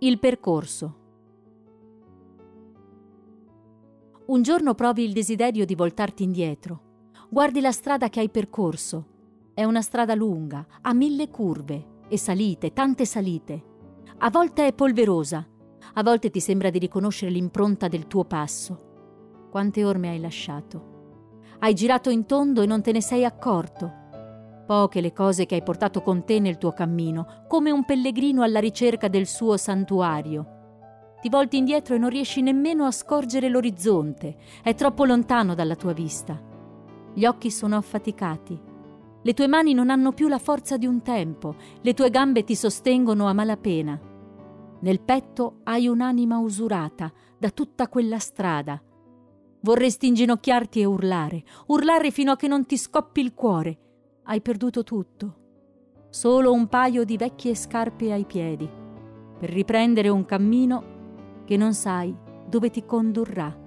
Il percorso. Un giorno provi il desiderio di voltarti indietro. Guardi la strada che hai percorso. È una strada lunga, ha 1000 curve e salite, tante salite. A volte è polverosa, a volte ti sembra di riconoscere l'impronta del tuo passo. Quante orme hai lasciato? Hai girato in tondo e non te ne sei accorto. Poche le cose che hai portato con te nel tuo cammino, come un pellegrino alla ricerca del suo santuario. Ti volti indietro e non riesci nemmeno a scorgere l'orizzonte, è troppo lontano dalla tua vista. Gli occhi sono affaticati. Le tue mani non hanno più la forza di un tempo, le tue gambe ti sostengono a malapena. Nel petto hai un'anima usurata da tutta quella strada. Vorresti inginocchiarti e urlare fino a che non ti scoppi il cuore. Hai perduto tutto. Solo un paio di vecchie scarpe ai piedi, per riprendere un cammino che non sai dove ti condurrà.